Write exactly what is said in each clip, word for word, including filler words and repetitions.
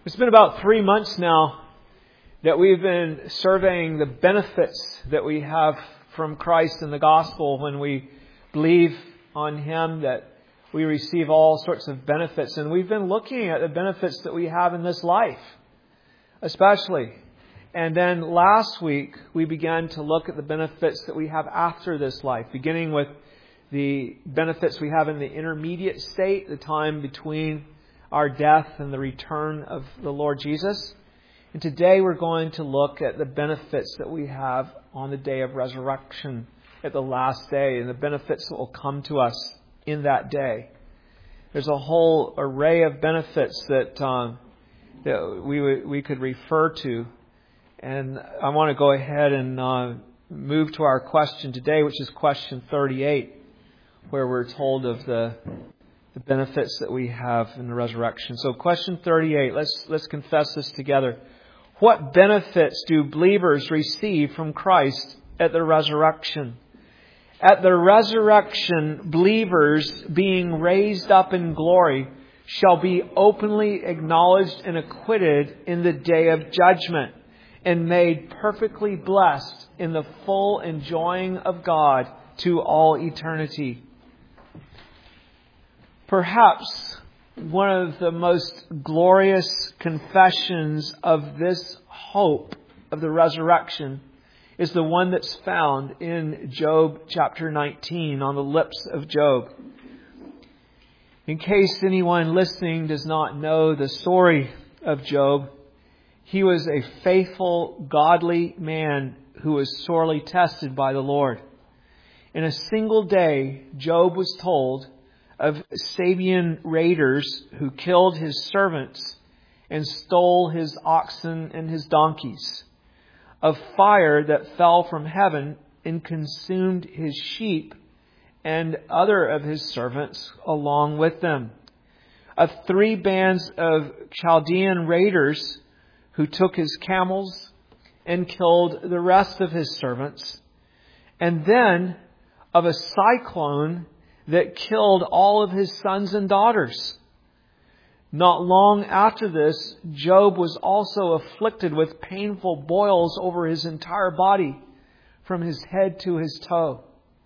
It's been about three months now that we've been surveying the benefits that we have from Christ and the gospel. When we believe on Him, that we receive all sorts of benefits. And we've been looking at the benefits that we have in this life, especially. And then last week, we began to look at the benefits that we have after this life, beginning with the benefits we have in the intermediate state, the time between our death and the return of the Lord Jesus. And today we're going to look at the benefits that we have on the day of resurrection, at the last day, and the benefits that will come to us in that day. There's a whole array of benefits that uh, that we we could refer to, and I want to go ahead and uh, move to our question today, which is question thirty-eight, where we're told of the the benefits that we have in the resurrection. So question thirty-eight, let's let's confess this together. What benefits do believers receive from Christ at the resurrection? At the resurrection, believers being raised up in glory shall be openly acknowledged and acquitted in the day of judgment, and made perfectly blessed in the full enjoying of God to all eternity. Perhaps one of the most glorious confessions of this hope of the resurrection is the one that's found in Job chapter nineteen, on the lips of Job. In case anyone listening does not know the story of Job, he was a faithful, godly man who was sorely tested by the Lord. In a single day, Job was told of Sabean raiders who killed his servants and stole his oxen and his donkeys, of fire that fell from heaven and consumed his sheep and other of his servants along with them, of three bands of Chaldean raiders who took his camels and killed the rest of his servants, and then of a cyclone that killed all of his sons and daughters. Not long after this, Job was also afflicted with painful boils over his entire body, from his head to his toe.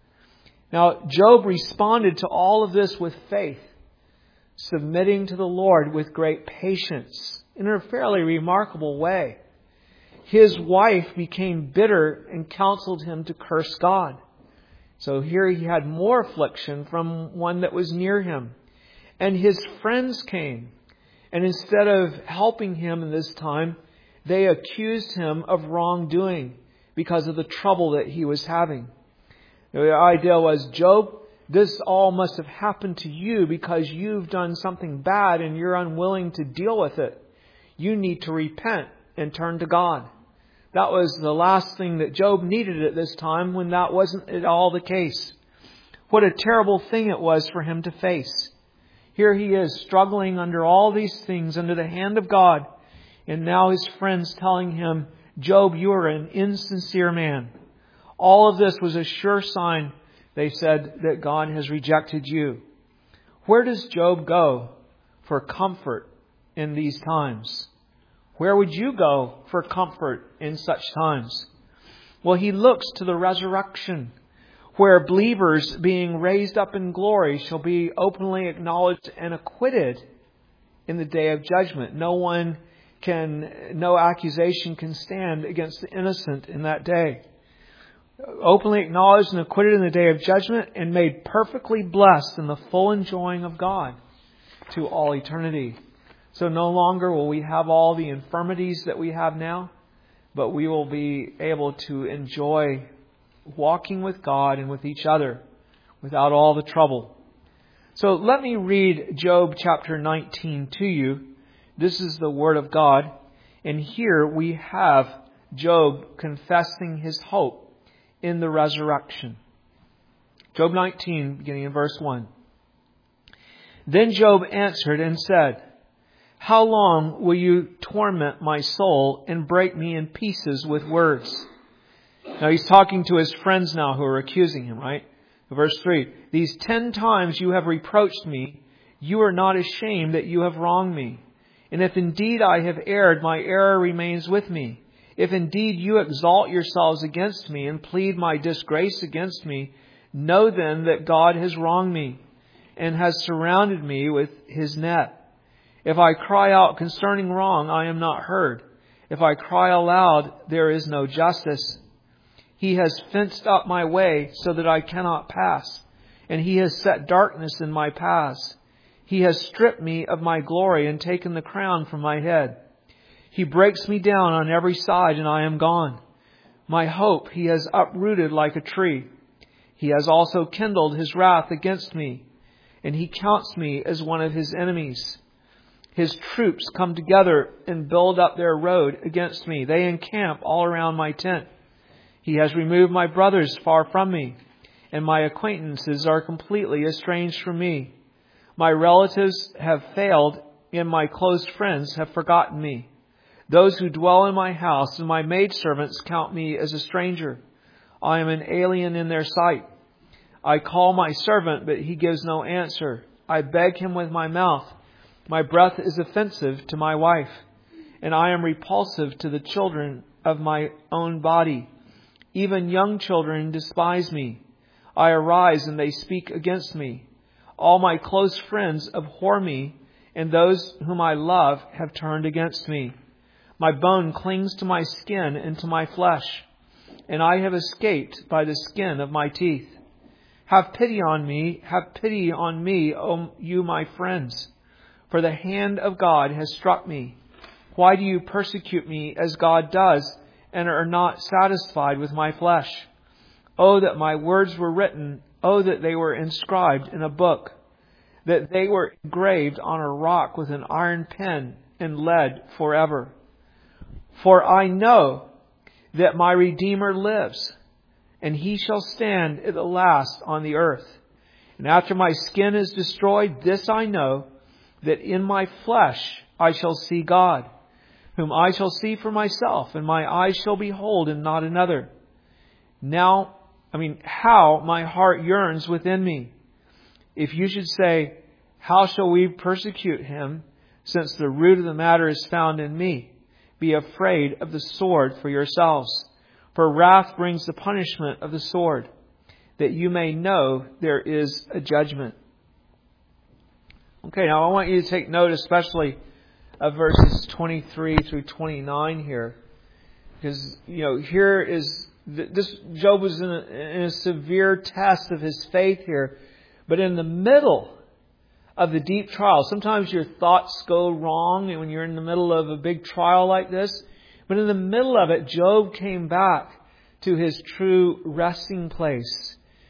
Now, Job responded to all of this with faith, submitting to the Lord with great patience in a fairly remarkable way. His wife became bitter and counseled him to curse God. So here he had more affliction from one that was near him. And his friends came, and instead of helping him in this time, they accused him of wrongdoing because of the trouble that he was having. The idea was, Job, this all must have happened to you because you've done something bad and you're unwilling to deal with it. You need to repent and turn to God. That was the last thing that Job needed at this time, when that wasn't at all the case. What a terrible thing it was for him to face. Here he is struggling under all these things, under the hand of God. And now his friends telling him, Job, you are an insincere man. All of this was a sure sign, they said, that God has rejected you. Where does Job go for comfort in these times? Where would you go for comfort in such times? Well, he looks to the resurrection, where believers being raised up in glory shall be openly acknowledged and acquitted in the day of judgment. No one can, no accusation can stand against the innocent in that day. Openly acknowledged and acquitted in the day of judgment, and made perfectly blessed in the full enjoying of God to all eternity. So no longer will we have all the infirmities that we have now, but we will be able to enjoy walking with God and with each other without all the trouble. So let me read Job chapter nineteen to you. This is the Word of God. And here we have Job confessing his hope in the resurrection. Job nineteen, beginning in verse one. Then Job answered and said, how long will you torment my soul and break me in pieces with words? Now he's talking to his friends now who are accusing him, right? Verse three. These ten times you have reproached me. You are not ashamed that you have wronged me. And if indeed I have erred, my error remains with me. If indeed you exalt yourselves against me and plead my disgrace against me, know then that God has wronged me and has surrounded me with his net. If I cry out concerning wrong, I am not heard. If I cry aloud, there is no justice. He has fenced up my way so that I cannot pass, and he has set darkness in my paths. He has stripped me of my glory and taken the crown from my head. He breaks me down on every side, and I am gone. My hope he has uprooted like a tree. He has also kindled his wrath against me, and he counts me as one of his enemies. His troops come together and build up their road against me. They encamp all around my tent. He has removed my brothers far from me, and my acquaintances are completely estranged from me. My relatives have failed, and my close friends have forgotten me. Those who dwell in my house and my maidservants count me as a stranger. I am an alien in their sight. I call my servant, but he gives no answer. I beg him with my mouth. My breath is offensive to my wife, and I am repulsive to the children of my own body. Even young children despise me. I arise and they speak against me. All my close friends abhor me, and those whom I love have turned against me. My bone clings to my skin and to my flesh, and I have escaped by the skin of my teeth. Have pity on me, have pity on me, O you my friends, for the hand of God has struck me. Why do you persecute me as God does, and are not satisfied with my flesh? Oh, that my words were written. Oh, that they were inscribed in a book, that they were engraved on a rock with an iron pen and lead forever. For I know that my Redeemer lives, and he shall stand at the last on the earth. And after my skin is destroyed, this I know, that in my flesh I shall see God, whom I shall see for myself, and my eyes shall behold and not another. Now, I mean, how my heart yearns within me. If you should say, how shall we persecute him, since the root of the matter is found in me? Be afraid of the sword for yourselves. For wrath brings the punishment of the sword, that you may know there is a judgment. Okay, now I want you to take note especially of verses twenty-three through twenty-nine here. Because, you know, here is, this Job was in a, in a severe test of his faith here. But in the middle of the deep trial, sometimes your thoughts go wrong when you're in the middle of a big trial like this. But in the middle of it, Job came back to his true resting place.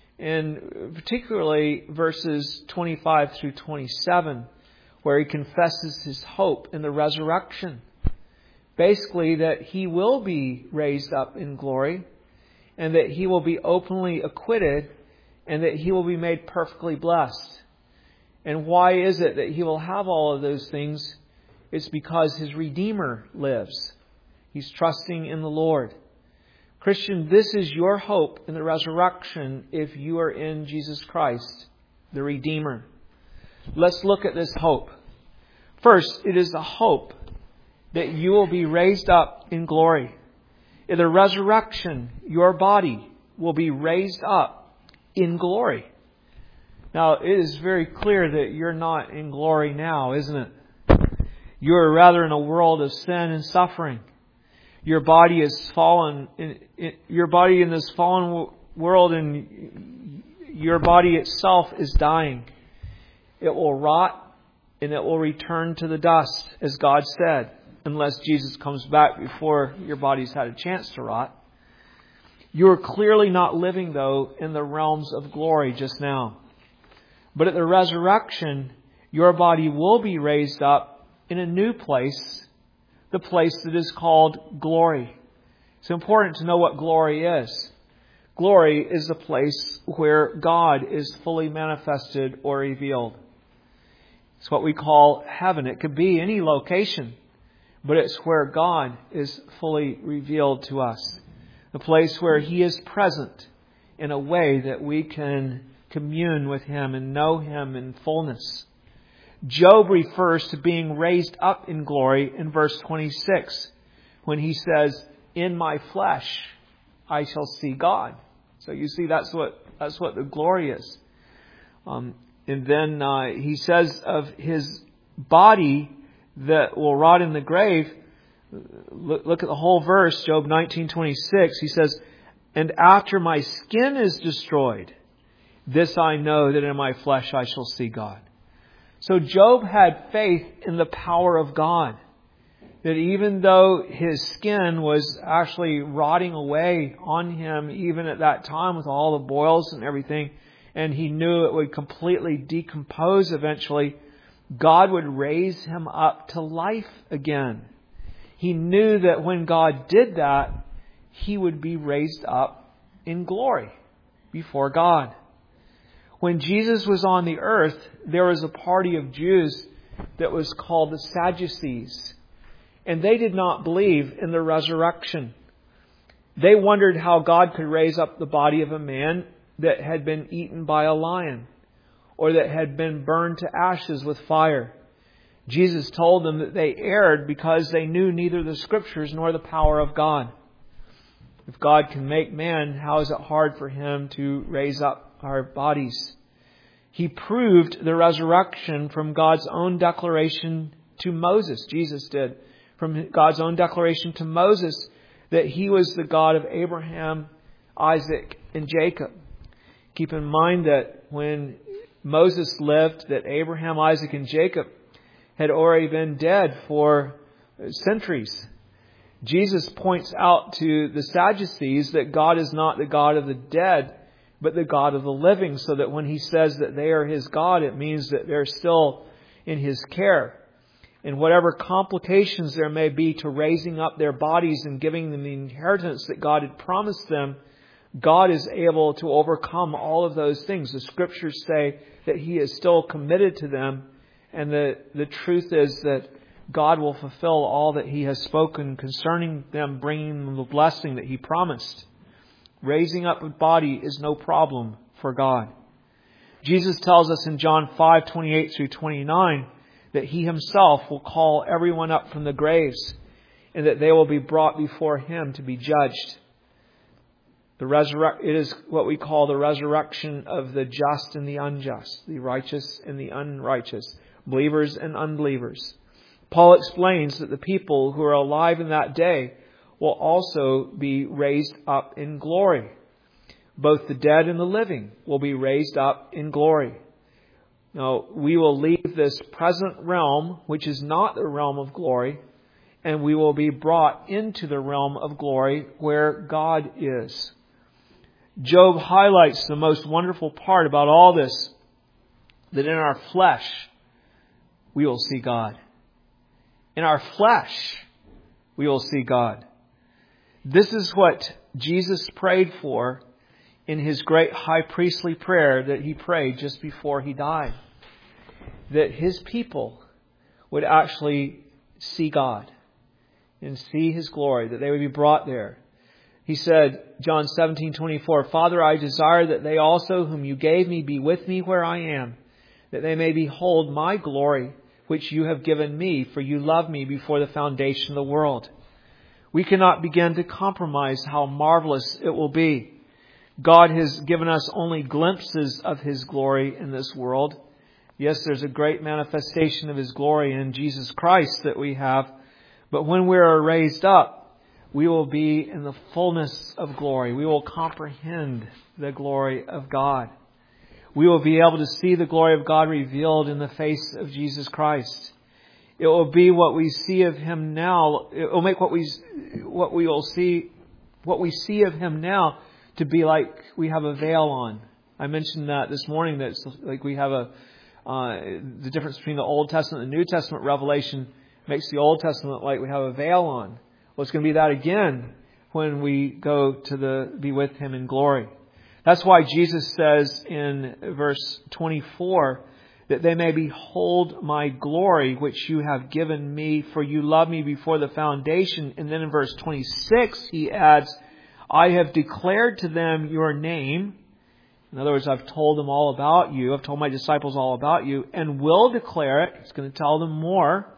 And particularly verses twenty-five through twenty-seven, where he confesses his hope in the resurrection. Basically, that he will be raised up in glory, and that he will be openly acquitted, and that he will be made perfectly blessed. And why is it that he will have all of those things? It's because his Redeemer lives. He's trusting in the Lord. Christian, this is your hope in the resurrection if you are in Jesus Christ, the Redeemer. Let's look at this hope. First, it is the hope that you will be raised up in glory. In the resurrection, your body will be raised up in glory. Now, it is very clear that you're not in glory now, isn't it? You're rather in a world of sin and suffering. Your body is fallen. In, in, your body in this fallen w- world, and your body itself is dying. It will rot and it will return to the dust, as God said, unless Jesus comes back before your body's had a chance to rot. You are clearly not living, though, in the realms of glory just now. But at the resurrection, your body will be raised up in a new place, the place that is called glory. It's important to know what glory is. Glory is the place where God is fully manifested or revealed. It's what we call heaven. It could be any location, but it's where God is fully revealed to us. The place where He is present in a way that we can commune with Him and know Him in fullness. Job refers to being raised up in glory in verse twenty-six when he says, "In my flesh I shall see God." So you see, that's what that's what the glory is. Um, and then uh, he says of his body that will rot in the grave. Look, look at the whole verse, Job nineteen twenty-six. He says, "And after my skin is destroyed, this I know, that in my flesh I shall see God." So Job had faith in the power of God. That even though his skin was actually rotting away on him, even at that time with all the boils and everything, and he knew it would completely decompose eventually, God would raise him up to life again. He knew that when God did that, he would be raised up in glory before God. When Jesus was on the earth, there was a party of Jews that was called the Sadducees. And they did not believe in the resurrection. They wondered how God could raise up the body of a man that had been eaten by a lion or that had been burned to ashes with fire. Jesus told them that they erred because they knew neither the Scriptures nor the power of God. If God can make man, how is it hard for Him to raise up our bodies? He proved the resurrection from God's own declaration to Moses. Jesus did. From God's own declaration to Moses that He was the God of Abraham, Isaac, and Jacob. Keep in mind that when Moses lived, that Abraham, Isaac, and Jacob had already been dead for centuries. Jesus points out to the Sadducees that God is not the God of the dead, but the God of the living, so that when He says that they are His God, it means that they're still in His care. And whatever complications there may be to raising up their bodies and giving them the inheritance that God had promised them, God is able to overcome all of those things. The Scriptures say that He is still committed to them, and the, the truth is that God will fulfill all that He has spoken concerning them, bringing them the blessing that He promised. Raising up a body is no problem for God. Jesus tells us in John five twenty-eight through twenty-nine that He Himself will call everyone up from the graves and that they will be brought before Him to be judged. The resurre- it is what we call the resurrection of the just and the unjust, the righteous and the unrighteous, believers and unbelievers. Paul explains that the people who are alive in that day will also be raised up in glory. Both the dead and the living will be raised up in glory. Now, we will leave this present realm, which is not the realm of glory, and we will be brought into the realm of glory where God is. Job highlights the most wonderful part about all this, that in our flesh we will see God. In our flesh we will see God. This is what Jesus prayed for in His great high priestly prayer that He prayed just before He died. That His people would actually see God and see His glory, that they would be brought there. He said, John seventeen twenty-four, "Father, I desire that they also whom You gave Me be with Me where I am, that they may behold My glory, which You have given Me, for You loved Me before the foundation of the world." We cannot begin to compromise how marvelous it will be. God has given us only glimpses of His glory in this world. Yes, there's a great manifestation of His glory in Jesus Christ that we have. But when we are raised up, we will be in the fullness of glory. We will comprehend the glory of God. We will be able to see the glory of God revealed in the face of Jesus Christ. It will be what we see of Him now. It will make what we what we will see, what we see of Him now, to be like we have a veil on. I mentioned that this morning. That it's like we have a uh, the difference between the Old Testament and the New Testament revelation makes the Old Testament like we have a veil on. Well, it's going to be that again when we go to the be with Him in glory. That's why Jesus says in verse twenty-four that they may behold My glory, which You have given Me, for You loved Me before the foundation. And then in verse twenty-six, He adds, I have declared to them Your name, In other words, I've told them all about you. I've told my disciples all about you and will declare it. It's going to tell them more.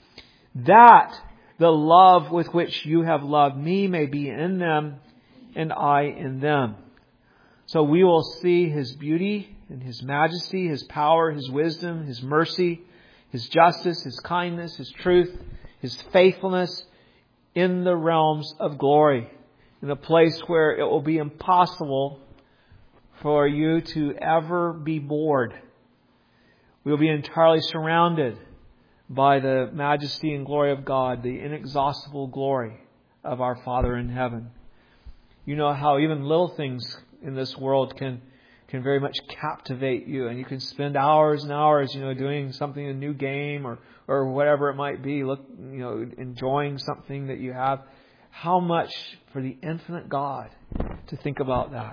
That the love with which you have loved me may be in them and I in them. So we will see His beauty and His majesty, His power, His wisdom, His mercy, His justice, His kindness, His truth, His faithfulness in the realms of glory. In a place where it will be impossible for you to ever be bored. We will be entirely surrounded by the majesty and glory of God, the inexhaustible glory of our Father in heaven. You know how even little things in this world can can very much captivate you, and you can spend hours and hours, you know, doing something, a new game or or whatever it might be, look, you know, enjoying something that you have. How much for the infinite God to think about that.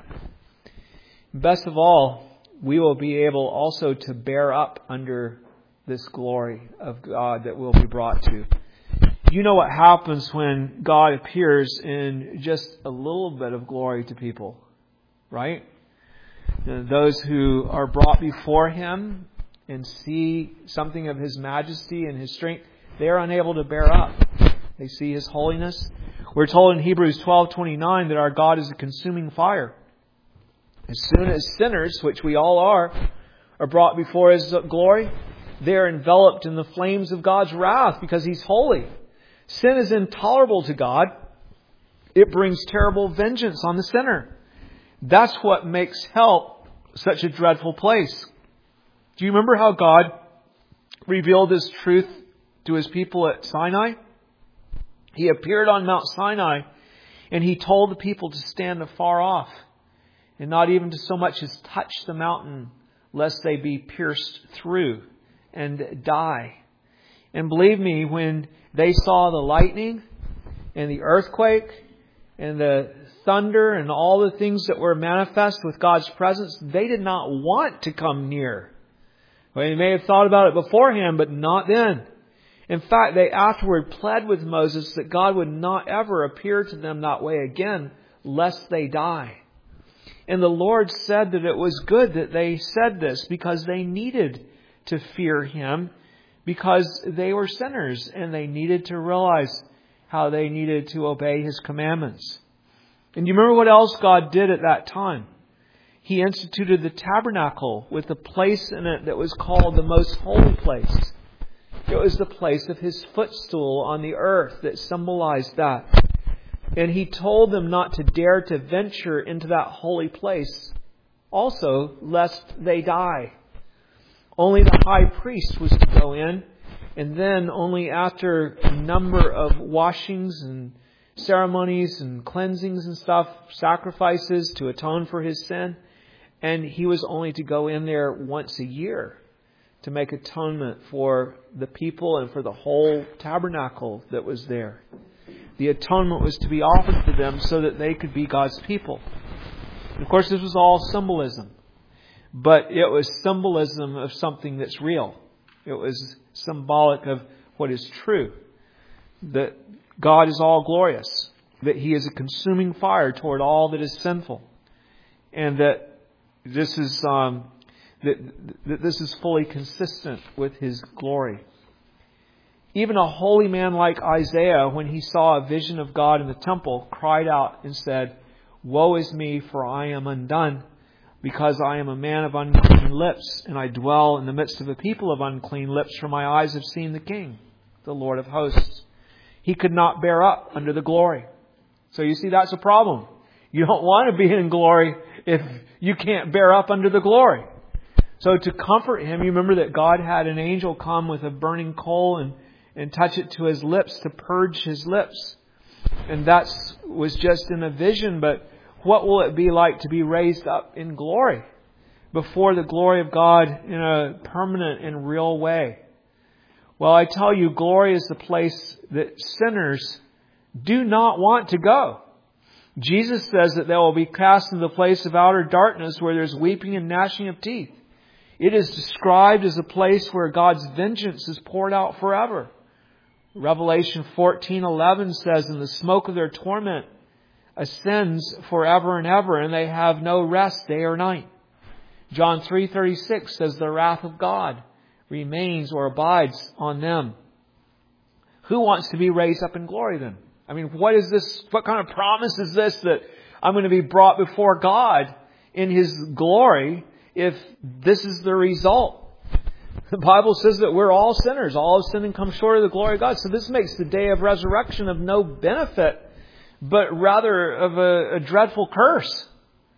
Best of all, we will be able also to bear up under this glory of God that we'll be brought to. You know what happens when God appears in just a little bit of glory to people, right? Those who are brought before Him and see something of His majesty and His strength, they are unable to bear up. They see His holiness. We're told in Hebrews twelve twenty-nine that our God is a consuming fire. As soon as sinners, which we all are, are brought before His glory, they are enveloped in the flames of God's wrath because He's holy. Sin is intolerable to God. It brings terrible vengeance on the sinner. That's what makes hell such a dreadful place. Do you remember how God revealed His truth to His people at Sinai? He appeared on Mount Sinai and He told the people to stand afar off and not even to so much as touch the mountain lest they be pierced through and die. And believe me, when they saw the lightning and the earthquake and the thunder and all the things that were manifest with God's presence, they did not want to come near. Well, they may have thought about it beforehand, but not then. In fact, they afterward pled with Moses that God would not ever appear to them that way again, lest they die. And the Lord said that it was good that they said this because they needed to fear Him, because they were sinners and they needed to realize how they needed to obey His commandments. And you remember what else God did at that time? He instituted the tabernacle with a place in it that was called the most holy place. It was the place of His footstool on the earth that symbolized that. And He told them not to dare to venture into that holy place also, lest they die. Only the high priest was to go in, and then only after a number of washings and ceremonies and cleansings and stuff, sacrifices to atone for his sin, and he was only to go in there once a year to make atonement for the people and for the whole tabernacle that was there. The atonement was to be offered to them so that they could be God's people. And of course, this was all symbolism. But it was symbolism of something that's real. It was symbolic of what is true. That God is all glorious. That He is a consuming fire toward all that is sinful. And that this is um, that, that this is fully consistent with His glory. Even a holy man like Isaiah, when he saw a vision of God in the temple, cried out and said, "Woe is me, for I am undone, because I am a man of unclean lips, and I dwell in the midst of a people of unclean lips, for my eyes have seen the King, the Lord of hosts." He could not bear up under the glory. So you see, that's a problem. You don't want to be in glory if you can't bear up under the glory. So to comfort him, you remember that God had an angel come with a burning coal and, and touch it to his lips to purge his lips. And that was just in a vision, but what will it be like to be raised up in glory before the glory of God in a permanent and real way? Well, I tell you, glory is the place that sinners do not want to go. Jesus says that they will be cast into the place of outer darkness where there's weeping and gnashing of teeth. It is described as a place where God's vengeance is poured out forever. Revelation fourteen eleven says, "And the smoke of their torment ascends forever and ever, and they have no rest day or night." John three thirty-six says the wrath of God remains or abides on them. Who wants to be raised up in glory then? I mean, what is this? What kind of promise is this that I'm going to be brought before God in His glory if this is the result? The Bible says that we're all sinners. All have sinned and come short of the glory of God. So this makes the day of resurrection of no benefit, but rather of a, a dreadful curse.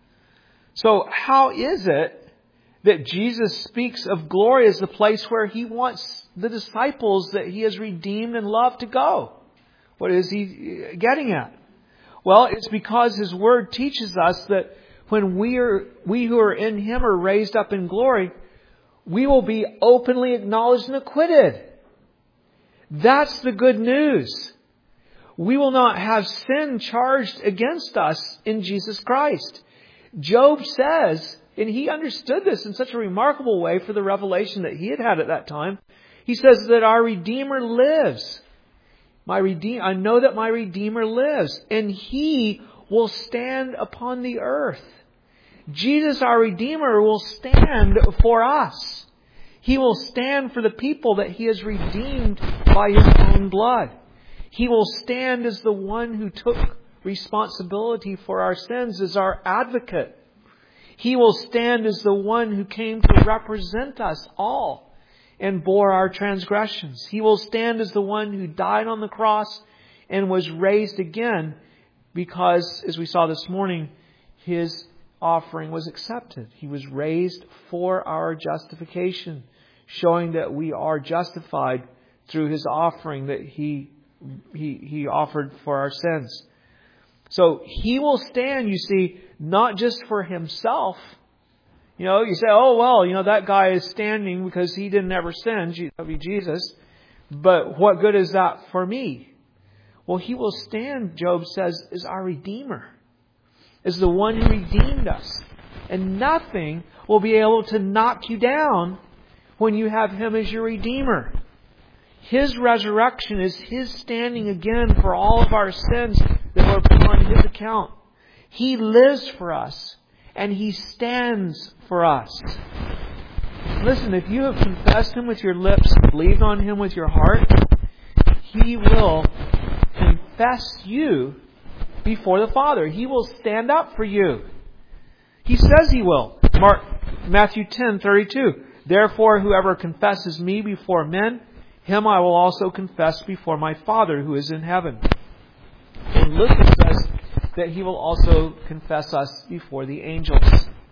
So how is it that Jesus speaks of glory as the place where He wants the disciples that He has redeemed and loved to go? What is He getting at? Well, it's because His Word teaches us that when we are, we who are in Him are raised up in glory, we will be openly acknowledged and acquitted. That's the good news. We will not have sin charged against us in Jesus Christ. Job says, and he understood this in such a remarkable way for the revelation that he had had at that time. He says that our Redeemer lives. My Redeemer, I know that my Redeemer lives, and He will stand upon the earth. Jesus, our Redeemer, will stand for us. He will stand for the people that He has redeemed by His own blood. He will stand as the one who took responsibility for our sins, as our advocate. He will stand as the one who came to represent us all and bore our transgressions. He will stand as the one who died on the cross and was raised again because, as we saw this morning, His offering was accepted. He was raised for our justification, showing that we are justified through His offering that He, he, he offered for our sins. So He will stand, you see, not just for Himself. You know, you say, oh, well, you know, that guy is standing because he didn't ever sin, that would be Jesus. But what good is that for me? Well, He will stand, Job says, as our Redeemer, as the one who redeemed us. And nothing will be able to knock you down when you have Him as your Redeemer. His resurrection is His standing again for all of our sins that were put on His account. He lives for us, and He stands for us. Listen, if you have confessed Him with your lips, believed on Him with your heart, He will confess you before the Father. He will stand up for you. He says He will. Mark, Matthew ten thirty-two. Therefore, whoever confesses Me before men, him I will also confess before My Father who is in heaven. And Luke says that He will also confess us before the angels.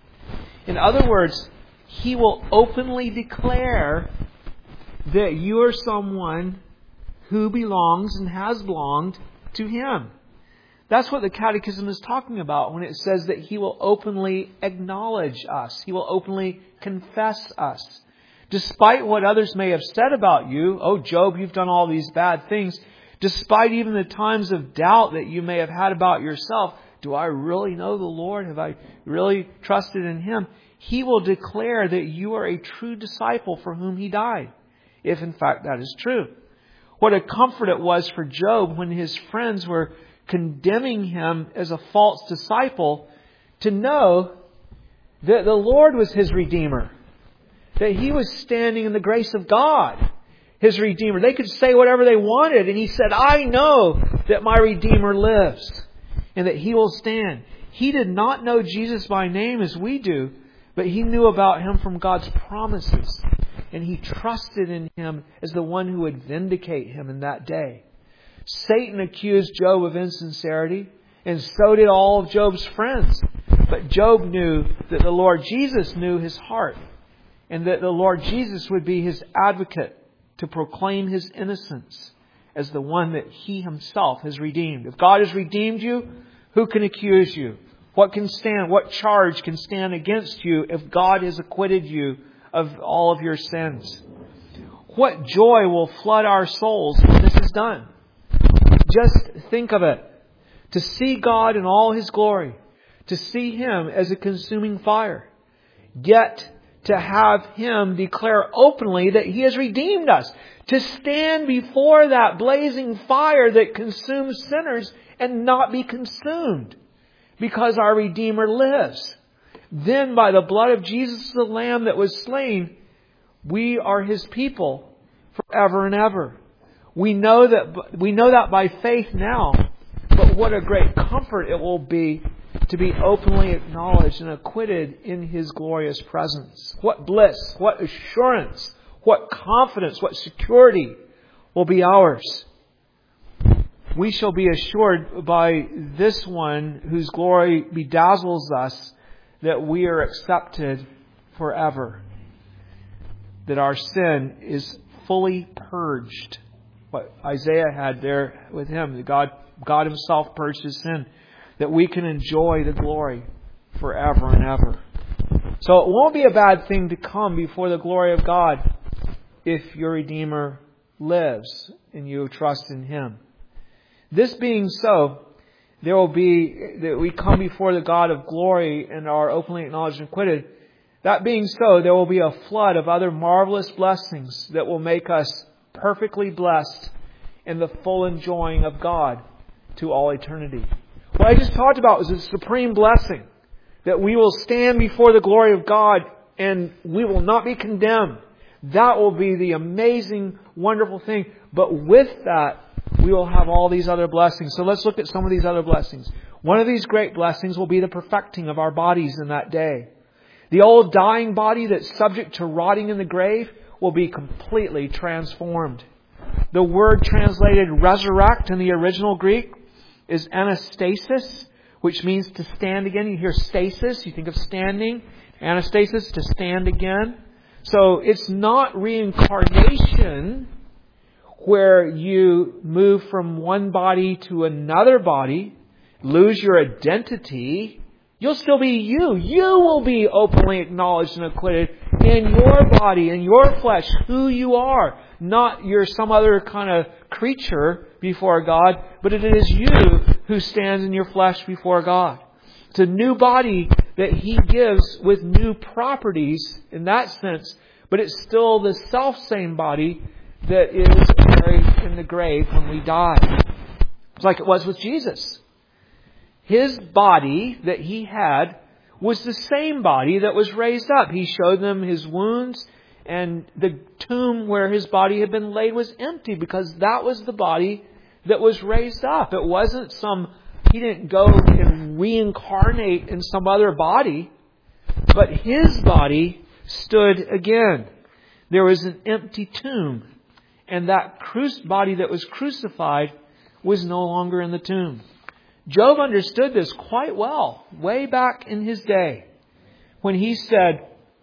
In other words, He will openly declare that you are someone who belongs and has belonged to Him. That's what the Catechism is talking about when it says that He will openly acknowledge us. He will openly confess us. Despite what others may have said about you, oh, Job, you've done all these bad things. Despite even the times of doubt that you may have had about yourself, do I really know the Lord? Have I really trusted in Him? He will declare that you are a true disciple for whom He died, if in fact that is true. What a comfort it was for Job when his friends were condemning him as a false disciple to know that the Lord was his Redeemer, that he was standing in the grace of God, his Redeemer. They could say whatever they wanted, and he said, I know that my Redeemer lives and that He will stand. He did not know Jesus by name as we do, but he knew about Him from God's promises, and he trusted in Him as the one who would vindicate him in that day. Satan accused Job of insincerity, and so did all of Job's friends. But Job knew that the Lord Jesus knew his heart, and that the Lord Jesus would be his advocate to proclaim his innocence as the one that He Himself has redeemed. If God has redeemed you, who can accuse you? What can stand? What charge can stand against you if God has acquitted you of all of your sins? What joy will flood our souls when this is done? Just think of it. To see God in all His glory. To see Him as a consuming fire. Yet to have Him declare openly that He has redeemed us. To stand before that blazing fire that consumes sinners and not be consumed. Because our Redeemer lives. then by the blood of Jesus the Lamb that was slain, we are His people forever and ever. We know that we know that by faith now, but what a great comfort it will be to be openly acknowledged and acquitted in His glorious presence. What bliss, what assurance, what confidence, what security will be ours. We shall be assured by this one whose glory bedazzles us that we are accepted forever. That our sin is fully purged. What Isaiah had there with him, that God, God Himself purged his sin. That we can enjoy the glory forever and ever. So it won't be a bad thing to come before the glory of God if your Redeemer lives and you trust in Him. This being so, there will be, that we come before the God of glory and are openly acknowledged and acquitted. That being so, there will be a flood of other marvelous blessings that will make us perfectly blessed in the full enjoying of God to all eternity. What I just talked about was a supreme blessing, that we will stand before the glory of God and we will not be condemned. That will be the amazing, wonderful thing. But with that, we will have all these other blessings. So let's look at some of these other blessings. One of these great blessings will be the perfecting of our bodies in that day. The old dying body that's subject to rotting in the grave will be completely transformed. The word translated resurrect in the original Greek is anastasis, which means to stand again. You hear stasis, you think of standing. Anastasis, to stand again. So it's not reincarnation where you move from one body to another body, lose your identity. You'll still be you. You will be openly acknowledged and acquitted in your body, in your flesh, who you are. Not you're some other kind of creature before God, but it is you who stands in your flesh before God. It's a new body that He gives with new properties in that sense, but it's still the self-same body that is buried in the grave when we die. It's like it was with Jesus. His body that He had was the same body that was raised up. He showed them His wounds, and the tomb where His body had been laid was empty because that was the body that was raised up. It wasn't some, He didn't go and reincarnate in some other body, but His body stood again. There was an empty tomb, and that cru- body that was crucified was no longer in the tomb. Job understood this quite well way back in his day when he said,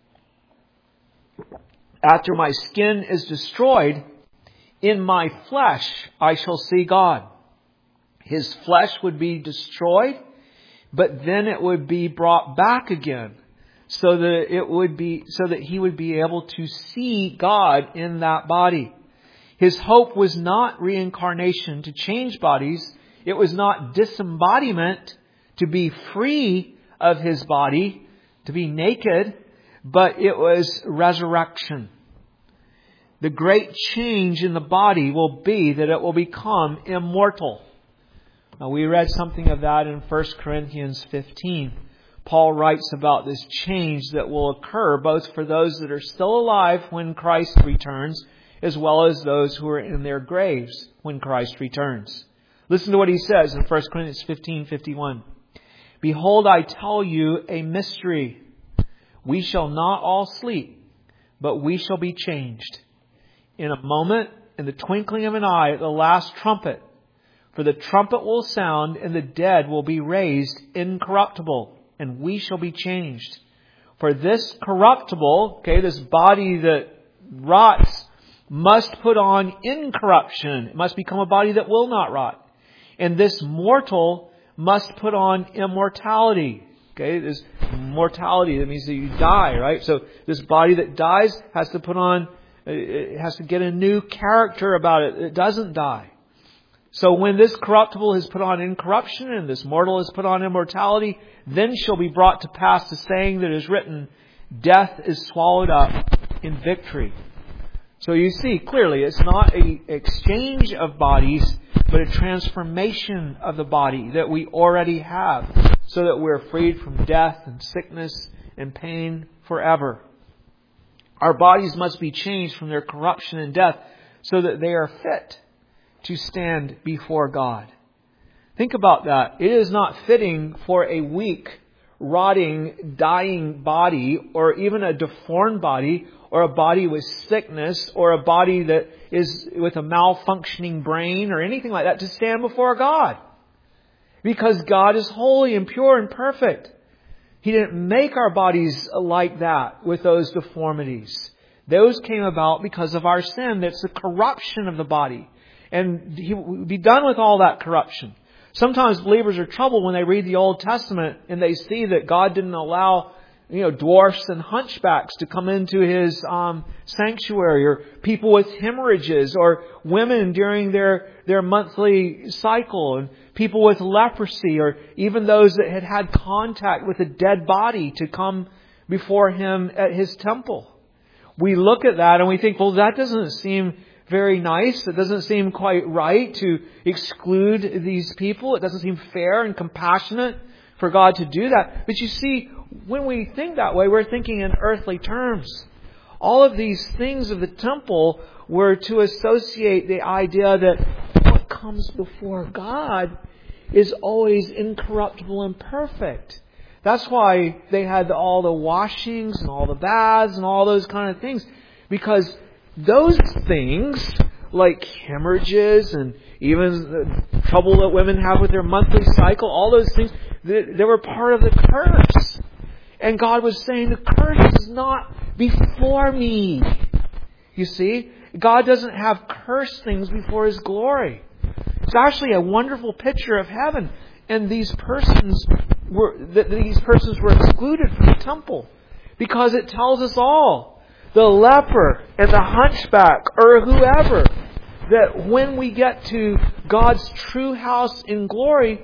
after my skin is destroyed, in my flesh I shall see God. His flesh would be destroyed, but then it would be brought back again so that it would be, so that he would be able to see God in that body. His hope was not reincarnation to change bodies. It was not disembodiment to be free of his body, to be naked, but it was resurrection. The great change in the body will be that it will become immortal. Now, we read something of that in First Corinthians fifteen. Paul writes about this change that will occur both for those that are still alive when Christ returns, as well as those who are in their graves when Christ returns. Listen to what he says in First Corinthians fifteen fifty-one. Behold, I tell you a mystery. We shall not all sleep, but we shall be changed. In a moment, in the twinkling of an eye, at the last trumpet. For the trumpet will sound, and the dead will be raised incorruptible, and we shall be changed. For this corruptible, okay, this body that rots, must put on incorruption. It must become a body that will not rot. And this mortal must put on immortality. Okay, this mortality, that means that you die, right? So this body that dies has to put on, it has to get a new character about it. It doesn't die. So when this corruptible is put on incorruption and this mortal is put on immortality, then shall be brought to pass the saying that is written, death is swallowed up in victory. So you see clearly it's not an exchange of bodies, but a transformation of the body that we already have, so that we're freed from death and sickness and pain forever. Our bodies must be changed from their corruption and death so that they are fit to stand before God. Think about that. It is not fitting for a weak, rotting, dying body, or even a deformed body, or a body with sickness, or a body that is with a malfunctioning brain, or anything like that, to stand before God. Because God is holy and pure and perfect. He didn't make our bodies like that with those deformities. Those came about because of our sin. That's the corruption of the body. And He would be done with all that corruption. Sometimes believers are troubled when they read the Old Testament and they see that God didn't allow, you know, dwarfs and hunchbacks to come into His um, sanctuary, or people with hemorrhages, or women during their, their monthly cycle, and people with leprosy, or even those that had had contact with a dead body to come before Him at His temple. We look at that and we think, well, that doesn't seem very nice. It doesn't seem quite right to exclude these people. It doesn't seem fair and compassionate for God to do that. But you see, when we think that way, we're thinking in earthly terms. All of these things of the temple were to associate the idea that what comes before God is always incorruptible and perfect. That's why they had all the washings and all the baths and all those kind of things. Because those things, like hemorrhages and even the trouble that women have with their monthly cycle, all those things, they, they were part of the curse. And God was saying, the curse is not before me. You see, God doesn't have cursed things before His glory. It's actually a wonderful picture of heaven. And these persons were, that these persons were excluded from the temple, because it tells us all, the leper and the hunchback or whoever, that when we get to God's true house in glory,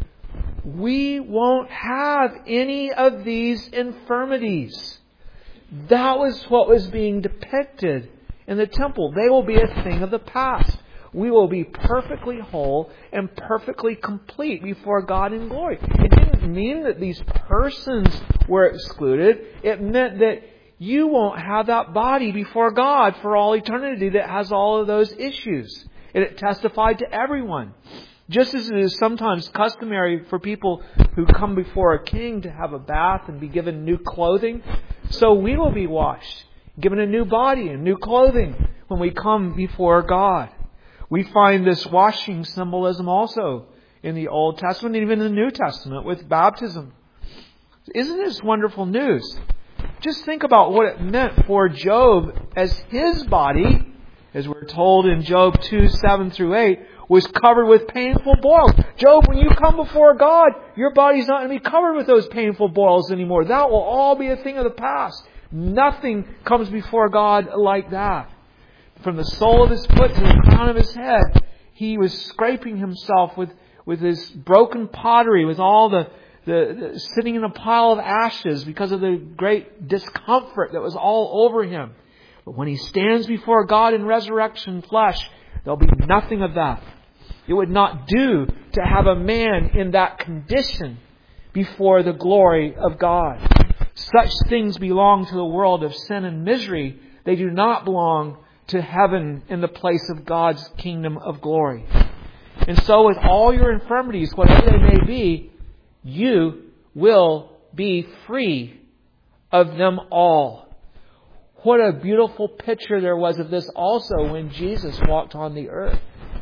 we won't have any of these infirmities. That was what was being depicted in the temple. They will be a thing of the past. We will be perfectly whole and perfectly complete before God in glory. It didn't mean that these persons were excluded. It meant that you won't have that body before God for all eternity that has all of those issues. And it testified to everyone. Just as it is sometimes customary for people who come before a king to have a bath and be given new clothing, so we will be washed, given a new body and new clothing when we come before God. We find this washing symbolism also in the Old Testament and even in the New Testament with baptism. Isn't this wonderful news? Just think about what it meant for Job, as his body, as we're told in Job two, seven through eight, was covered with painful boils. Job, when you come before God, your body's not going to be covered with those painful boils anymore. That will all be a thing of the past. Nothing comes before God like that. From the sole of his foot to the crown of his head, he was scraping himself with, with his broken pottery, with all the, the, the sitting in a pile of ashes because of the great discomfort that was all over him. But when he stands before God in resurrection flesh, there'll be nothing of that. It would not do to have a man in that condition before the glory of God. Such things belong to the world of sin and misery. They do not belong to heaven in the place of God's kingdom of glory. And so with all your infirmities, whatever they may be, you will be free of them all. What a beautiful picture there was of this also when Jesus walked on the earth.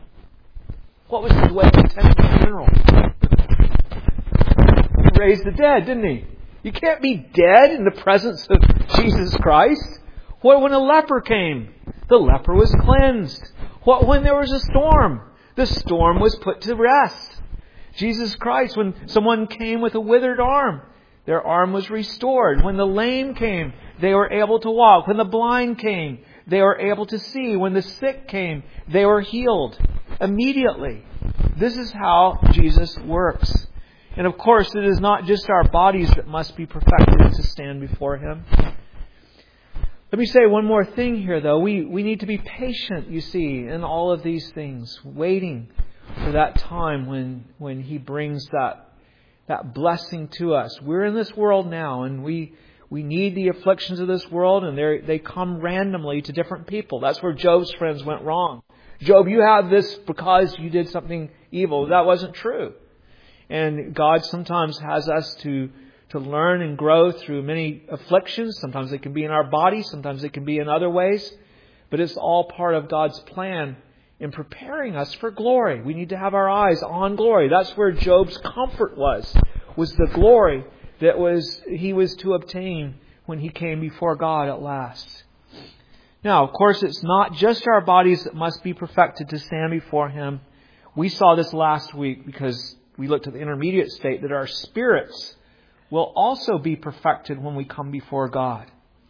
What was his way of attending the funeral? He raised the dead, didn't he? You can't be dead in the presence of Jesus Christ. What when a leper came? The leper was cleansed. What when there was a storm? The storm was put to rest. Jesus Christ, when someone came with a withered arm, their arm was restored. When the lame came, they were able to walk. When the blind came, they were able to see. When the sick came, they were healed immediately. This is how Jesus works. And of course, it is not just our bodies that must be perfected to stand before Him. Let me say one more thing here, though. We, we need to be patient, you see, in all of these things, waiting for that time when, when He brings that, that blessing to us. We're in this world now, and we, We need the afflictions of this world, and they they come randomly to different people. That's where Job's friends went wrong. Job, you have this because you did something evil. That wasn't true. And God sometimes has us to, to learn and grow through many afflictions. Sometimes it can be in our body. Sometimes it can be in other ways. But it's all part of God's plan in preparing us for glory. We need to have our eyes on glory. That's where Job's comfort was, was the glory that was he was to obtain when he came before God at last. Now, of course, it's not just our bodies that must be perfected to stand before Him. We saw this last week because we looked at the intermediate state, that our spirits will also be perfected when we come before God.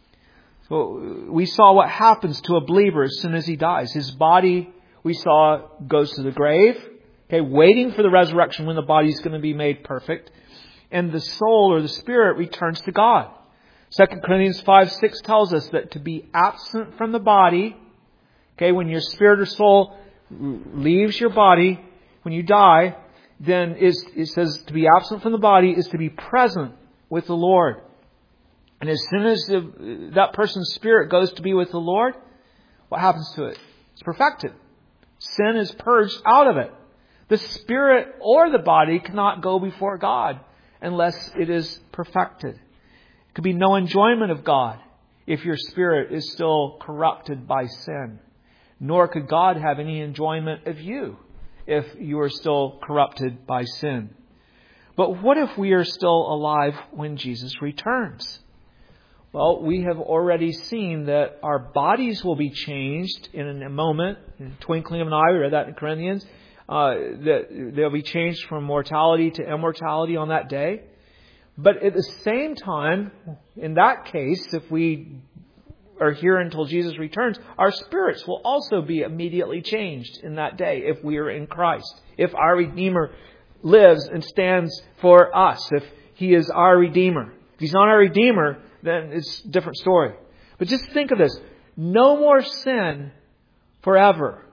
So we saw what happens to a believer as soon as he dies. His body, we saw, goes to the grave, okay, waiting for the resurrection when the body is going to be made perfect. And the soul or the spirit returns to God. Second Corinthians five six tells us that to be absent from the body, okay, when your spirit or soul leaves your body, when you die, then is, it says to be absent from the body is to be present with the Lord. And as soon as the, that person's spirit goes to be with the Lord, what happens to it? It's perfected. Sin is purged out of it. The spirit or the body cannot go before God unless it is perfected. It could be no enjoyment of God if your spirit is still corrupted by sin. Nor could God have any enjoyment of you if you are still corrupted by sin. But what if we are still alive when Jesus returns? Well, we have already seen that our bodies will be changed in a moment, in the twinkling of an eye. We read that in Corinthians. Uh, that they'll be changed from mortality to immortality on that day. But at the same time, in that case, if we are here until Jesus returns, our spirits will also be immediately changed in that day if we are in Christ. If our Redeemer lives and stands for us, if He is our Redeemer. If He's not our Redeemer, then it's a different story. But just think of this. No more sin forever.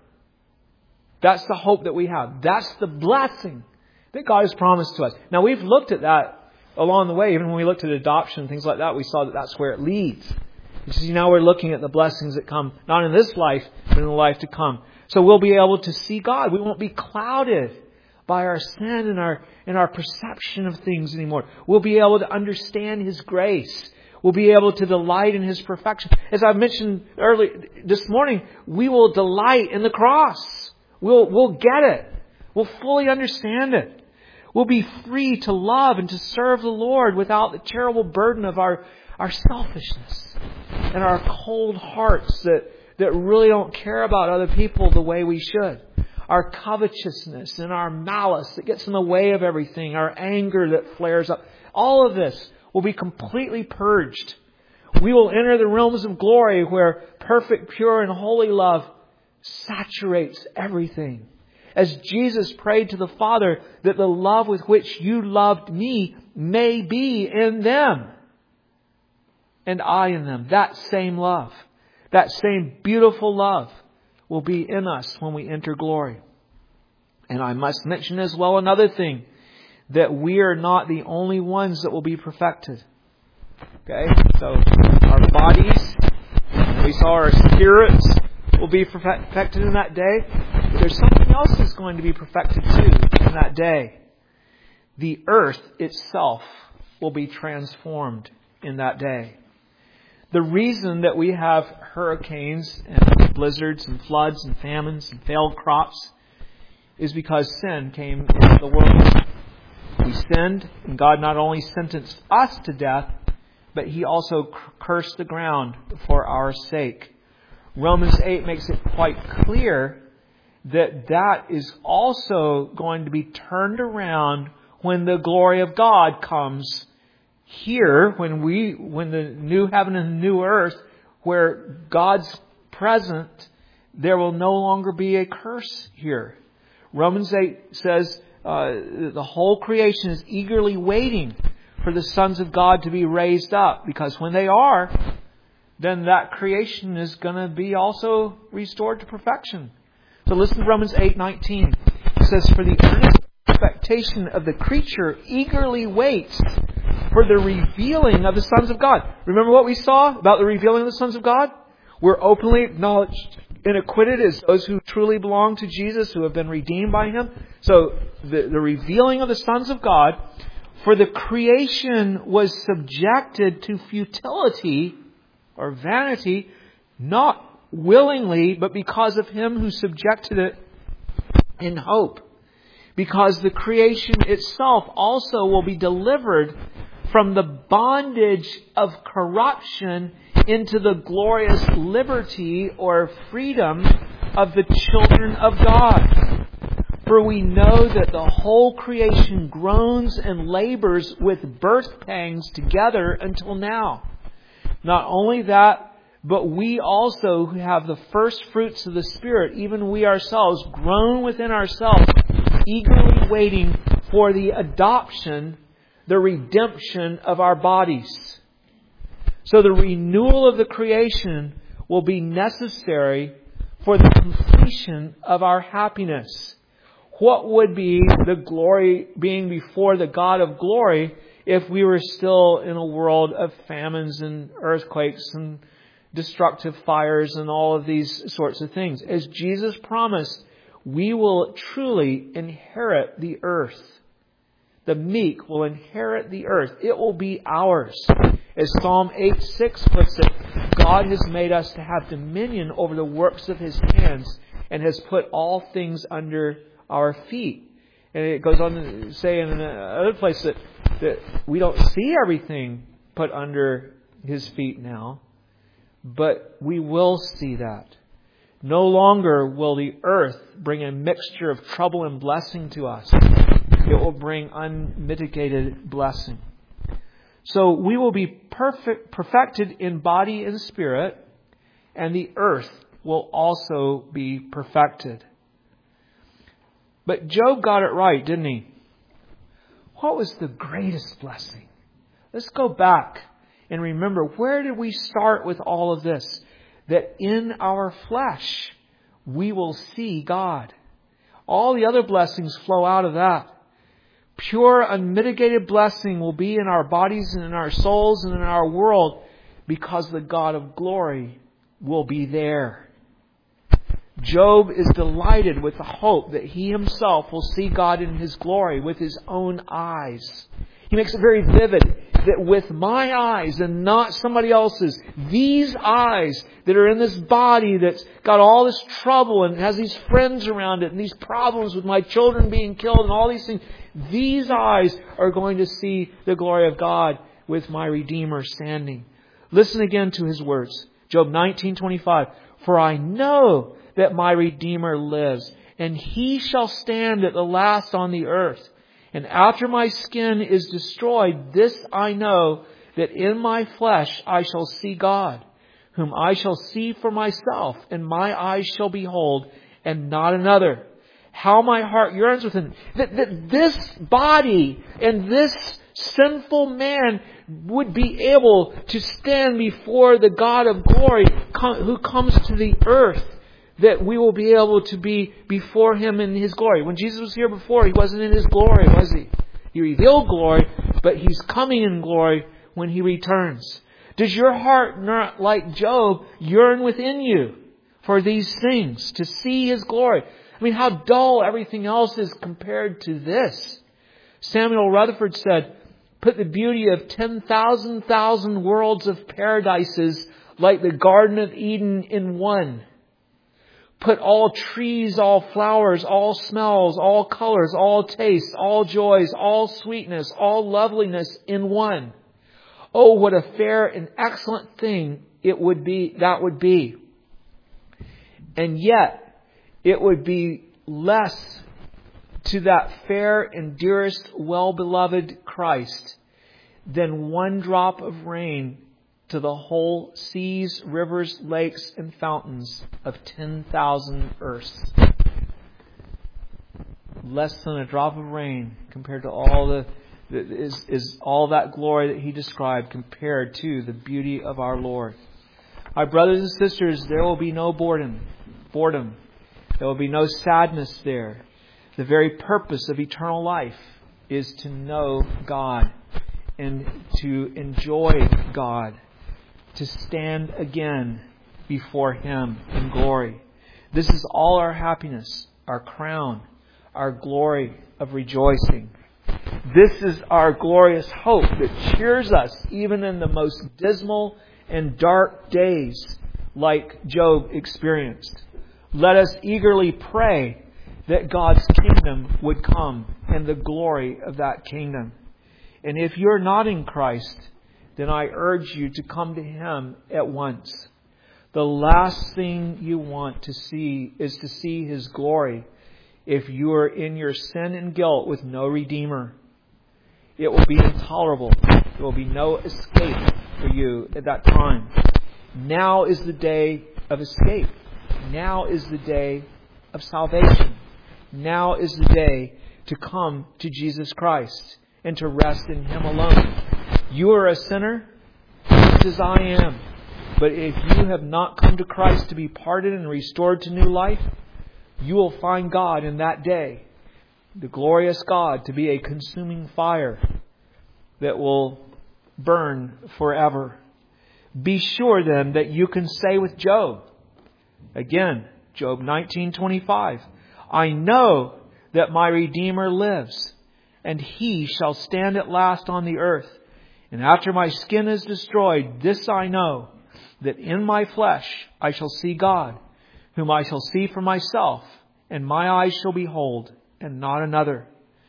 That's the hope that we have. That's the blessing that God has promised to us. Now, we've looked at that along the way. Even when we looked at adoption and things like that, we saw that that's where it leads. You see, now we're looking at the blessings that come, not in this life, but in the life to come. So we'll be able to see God. We won't be clouded by our sin and our, and our perception of things anymore. We'll be able to understand His grace. We'll be able to delight in His perfection. As I mentioned earlier this morning, we will delight in the cross. We'll, we'll get it. We'll fully understand it. We'll be free to love and to serve the Lord without the terrible burden of our, our selfishness and our cold hearts that, that really don't care about other people the way we should. Our covetousness and our malice that gets in the way of everything. Our anger that flares up. All of this will be completely purged. We will enter the realms of glory where perfect, pure, and holy love saturates everything. As Jesus prayed to the Father that the love with which you loved me may be in them and I in them. That same love, that same beautiful love will be in us when we enter glory. And I must mention as well another thing, that we are not the only ones that will be perfected. Okay, so our bodies, we saw our spirits will be perfected in that day. But there's something else that's going to be perfected too in that day. The earth itself will be transformed in that day. The reason that we have hurricanes and blizzards and floods and famines and failed crops is because sin came into the world. We sinned, and God not only sentenced us to death, but He also cursed the ground for our sake. Romans eight makes it quite clear that that is also going to be turned around when the glory of God comes here, when we, when the new heaven and new earth, where God's present, there will no longer be a curse here. Romans eight says uh, the whole creation is eagerly waiting for the sons of God to be raised up, because when they are, then that creation is going to be also restored to perfection. So listen to Romans eight nineteen. It says, "For the earnest expectation of the creature eagerly waits for the revealing of the sons of God. Remember what we saw about the revealing of the sons of God? We're openly acknowledged and acquitted as those who truly belong to Jesus, who have been redeemed by Him. So the, the revealing of the sons of God, for the creation was subjected to futility or vanity, not willingly, but because of Him who subjected it in hope. Because the creation itself also will be delivered from the bondage of corruption into the glorious liberty or freedom of the children of God. For we know that the whole creation groans and labors with birth pangs together until now. Not only that, but we also who have the first fruits of the Spirit, even we ourselves, groan within ourselves, eagerly waiting for the adoption, the redemption of our bodies. So the renewal of the creation will be necessary for the completion of our happiness. What would be the glory being before the God of glory if we were still in a world of famines and earthquakes and destructive fires and all of these sorts of things? As Jesus promised, we will truly inherit the earth. The meek will inherit the earth. It will be ours. As Psalm eight six puts it, God has made us to have dominion over the works of His hands and has put all things under our feet. And it goes on to say in another place that, that we don't see everything put under His feet now, but we will see that. No longer will the earth bring a mixture of trouble and blessing to us. It will bring unmitigated blessing. So we will be perfect, perfected in body and spirit, and the earth will also be perfected. But Job got it right, didn't he? What was the greatest blessing? Let's go back and remember, where did we start with all of this? That in our flesh we will see God. All the other blessings flow out of that. Pure, unmitigated blessing will be in our bodies and in our souls and in our world because the God of glory will be there. Job is delighted with the hope that he himself will see God in His glory with his own eyes. He makes it very vivid that with my eyes and not somebody else's, these eyes that are in this body that's got all this trouble and has these friends around it and these problems with my children being killed and all these things, these eyes are going to see the glory of God with my Redeemer standing. Listen again to his words. Job nineteen twenty-five. For I know that my Redeemer lives, and He shall stand at the last on the earth. And after my skin is destroyed, this I know, that in my flesh I shall see God, whom I shall see for myself, and my eyes shall behold, and not another. How my heart yearns within. That, that this body and this sinful man would be able to stand before the God of glory who comes to the earth. That we will be able to be before Him in His glory. When Jesus was here before, He wasn't in His glory, was He? He revealed glory, but He's coming in glory when He returns. Does your heart, not like Job, yearn within you for these things, to see His glory? I mean, how dull everything else is compared to this. Samuel Rutherford said, put the beauty of ten thousand thousand worlds of paradises like the Garden of Eden in one. Put all trees, all flowers, all smells, all colors, all tastes, all joys, all sweetness, all loveliness in one. Oh, what a fair and excellent thing it would be, that would be. And yet, it would be less to that fair and dearest, well-beloved Christ than one drop of rain to the whole seas, rivers, lakes, and fountains of ten thousand earths. Less than a drop of rain compared to all the, is, is all that glory that He described compared to the beauty of our Lord. My brothers and sisters, there will be no boredom. Boredom. There will be no sadness there. The very purpose of eternal life is to know God and to enjoy God, to stand again before Him in glory. This is all our happiness, our crown, our glory of rejoicing. This is our glorious hope that cheers us even in the most dismal and dark days like Job experienced. Let us eagerly pray that God's kingdom would come and the glory of that kingdom. And if you're not in Christ, then I urge you to come to Him at once. The last thing you want to see is to see His glory if you are in your sin and guilt with no Redeemer. It will be intolerable. There will be no escape for you at that time. Now is the day of escape. Now is the day of salvation. Now is the day to come to Jesus Christ and to rest in Him alone. You are a sinner, just as I am. But if you have not come to Christ to be pardoned and restored to new life, you will find God in that day, the glorious God, to be a consuming fire that will burn forever. Be sure then that you can say with Job, again, Job nineteen twenty-five, I know that my Redeemer lives, and He shall stand at last on the earth. And after my skin is destroyed, this I know, that in my flesh I shall see God, whom I shall see for myself, and my eyes shall behold, and not another.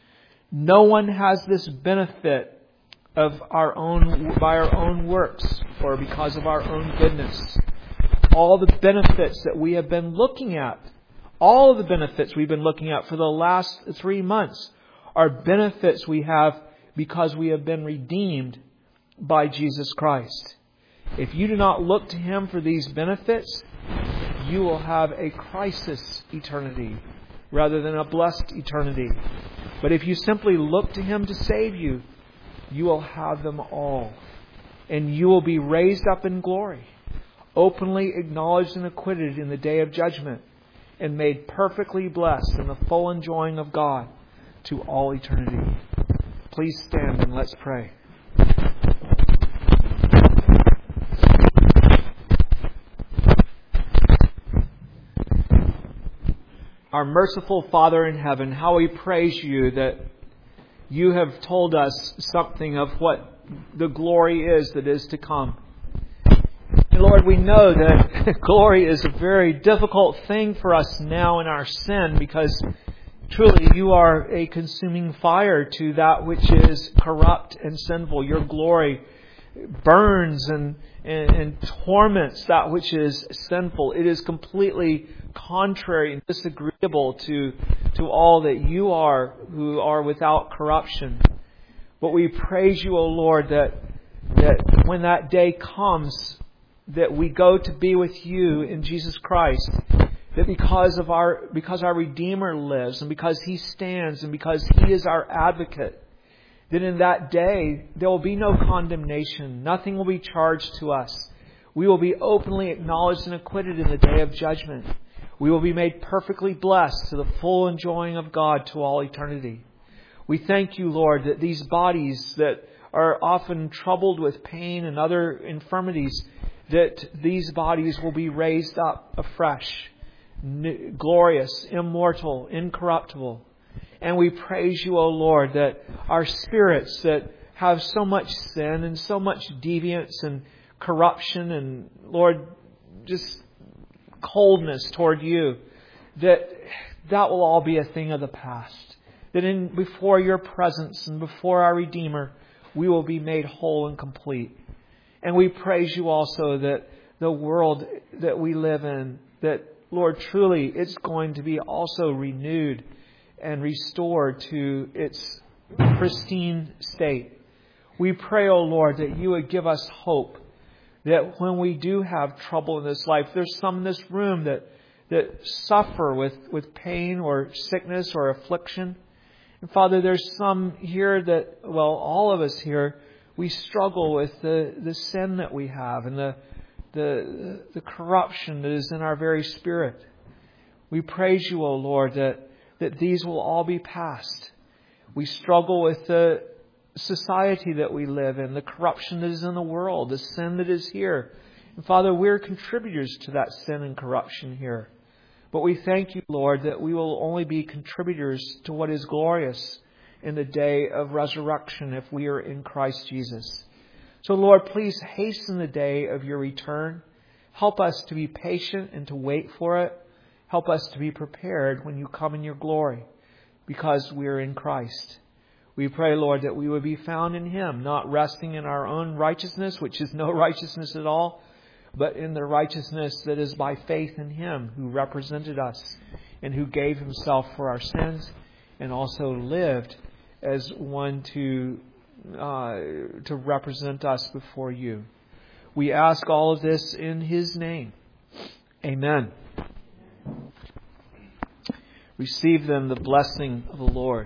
No one has this benefit of our own by our own works or because of our own goodness. All the benefits that we have been looking at, all of the benefits we've been looking at for the last three months are benefits we have because we have been redeemed by Jesus Christ. If you do not look to Him for these benefits, you will have a crisis eternity rather than a blessed eternity. But if you simply look to Him to save you, you will have them all. And you will be raised up in glory, openly acknowledged and acquitted in the day of judgment, and made perfectly blessed in the full enjoying of God to all eternity. Please stand and let's pray. Our merciful Father in heaven, how we praise You that You have told us something of what the glory is that is to come. And Lord, we know that glory is a very difficult thing for us now in our sin, because truly You are a consuming fire to that which is corrupt and sinful. Your glory burns and, and, and torments that which is sinful. It is completely contrary and disagreeable to, to all that You are, who are without corruption. But we praise You, O Lord, that, that when that day comes, that we go to be with You in Jesus Christ, that because of our because our Redeemer lives, and because He stands, and because He is our advocate, that in that day there will be no condemnation. Nothing will be charged to us. We will be openly acknowledged and acquitted in the day of judgment. We will be made perfectly blessed to the full enjoying of God to all eternity. We thank You, Lord, that these bodies that are often troubled with pain and other infirmities, that these bodies will be raised up afresh, glorious, immortal, incorruptible. And we praise You, O Lord, that our spirits that have so much sin and so much deviance and corruption and, Lord, just coldness toward You, that that will all be a thing of the past. That in before Your presence and before our Redeemer, we will be made whole and complete. And we praise You also that the world that we live in, that, Lord, truly it's going to be also renewed and restored to its pristine state. We pray, O Lord, that You would give us hope, that when we do have trouble in this life, there's some in this room that, that suffer with, with pain or sickness or affliction. And Father, there's some here that, well, all of us here, we struggle with the, the sin that we have and the, the, the corruption that is in our very spirit. We praise You, O Lord, that, that these will all be past. We struggle with the society that we live in, the corruption that is in the world, the sin that is here. And Father, we're contributors to that sin and corruption here. But we thank you, Lord, that we will only be contributors to what is glorious in the day of resurrection if we are in Christ Jesus. So, Lord, please hasten the day of your return. Help us to be patient and to wait for it. Help us to be prepared when you come in your glory, because we are in Christ. We pray, Lord, that we would be found in Him, not resting in our own righteousness, which is no righteousness at all, but in the righteousness that is by faith in Him who represented us and who gave Himself for our sins and also lived as one to uh, to represent us before you. We ask all of this in His name. Amen. Receive then the blessing of the Lord.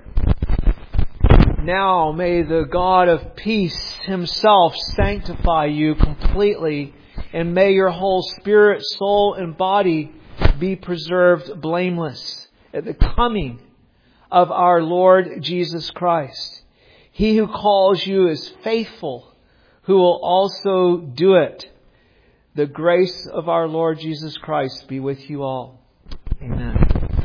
Now may the God of peace Himself sanctify you completely, and may your whole spirit, soul, and body be preserved blameless at the coming of our Lord Jesus Christ. He who calls you is faithful, who will also do it. The grace of our Lord Jesus Christ be with you all. Amen.